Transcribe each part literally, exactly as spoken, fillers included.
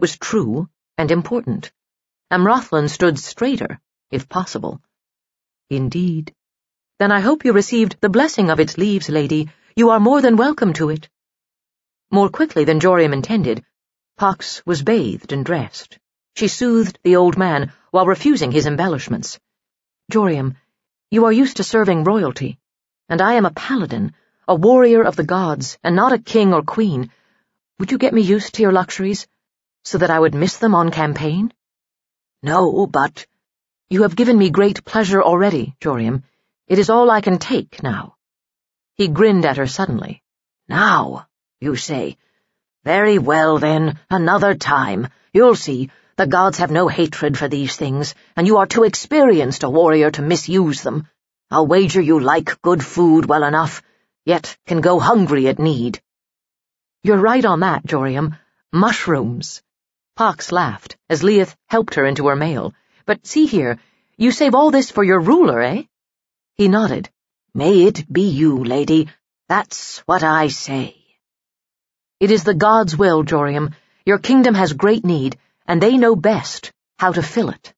was true and important. Amrathlan stood straighter, if possible. Indeed. Then I hope you received the blessing of its leaves, lady. You are more than welcome to it. More quickly than Joriam intended, Pax was bathed and dressed. She soothed the old man while refusing his embellishments. Joriam, you are used to serving royalty, and I am a paladin, a warrior of the gods, and not a king or queen. Would you get me used to your luxuries, so that I would miss them on campaign? No, but— You have given me great pleasure already, Joriam. It is all I can take now. He grinned at her suddenly. Now, you say. Very well, then, another time. You'll see, the gods have no hatred for these things, and you are too experienced a warrior to misuse them. I'll wager you like good food well enough, yet can go hungry at need. You're right on that, Joriam. Mushrooms. Pax laughed as Leith helped her into her mail. But see here, you save all this for your ruler, eh? He nodded. May it be you, lady. That's what I say. It is the gods' will, Joriam. Your kingdom has great need, and they know best how to fill it.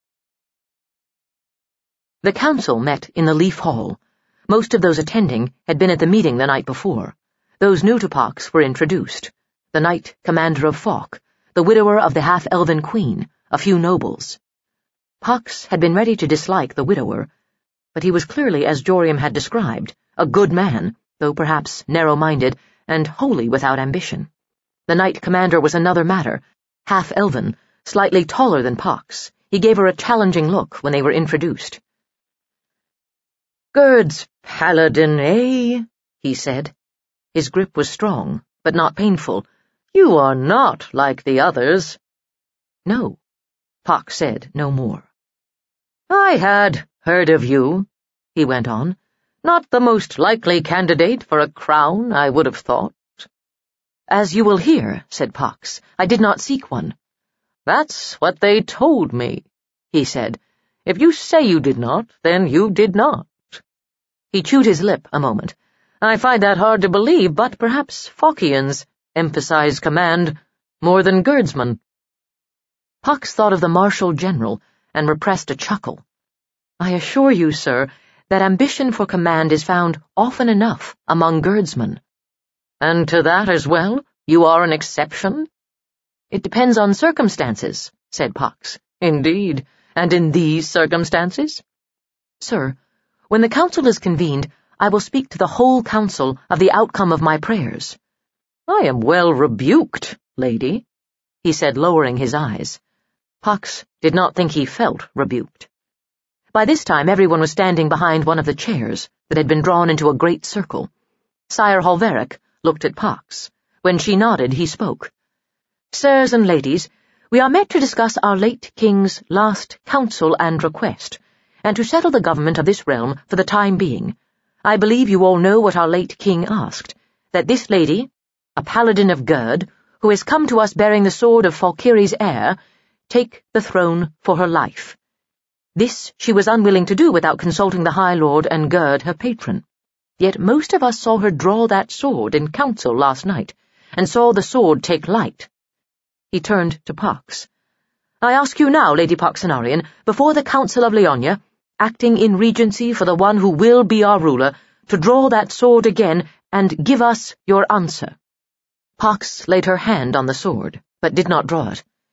The council met in the Leaf Hall. Most of those attending had been at the meeting the night before. Those new to Pax were introduced. The knight commander of Falk, the widower of the half-elven queen, a few nobles. Pax had been ready to dislike the widower, but he was clearly, as Joriam had described, a good man, though perhaps narrow-minded and wholly without ambition. The knight commander was another matter, half-elven, slightly taller than Pax. He gave her a challenging look when they were introduced. Gerd's paladin, eh? He said. His grip was strong, but not painful. You are not like the others. No, Pax said no more. I had heard of you, he went on. Not the most likely candidate for a crown, I would have thought. As you will hear, said Pax, I did not seek one. That's what they told me, he said. If you say you did not, then you did not. He chewed his lip a moment. I find that hard to believe, but perhaps Faucians emphasize command more than Gerdsman. Pax thought of the Marshal General and repressed a chuckle. I assure you, sir, that ambition for command is found often enough among Gerdsmen. And to that as well, you are an exception? It depends on circumstances, said Pax. Indeed, and in these circumstances? Sir, when the council is convened, I will speak to the whole council of the outcome of my prayers. I am well rebuked, lady, he said, lowering his eyes. Pax did not think he felt rebuked. By this time everyone was standing behind one of the chairs that had been drawn into a great circle. Sire Holveric looked at Pax. When she nodded, he spoke. Sirs and ladies, we are met to discuss our late king's last counsel and request, and to settle the government of this realm for the time being. I believe you all know what our late king asked, that this lady, a paladin of Gerd, who has come to us bearing the sword of Falkiri's heir, take the throne for her life. This she was unwilling to do without consulting the High Lord and Gerd, her patron. Yet most of us saw her draw that sword in council last night, and saw the sword take light. He turned to Pax. I ask you now, Lady Poxenarian, before the Council of Leonia, acting in regency for the one who will be our ruler, to draw that sword again and give us your answer. Pax laid her hand on the sword, but did not draw it.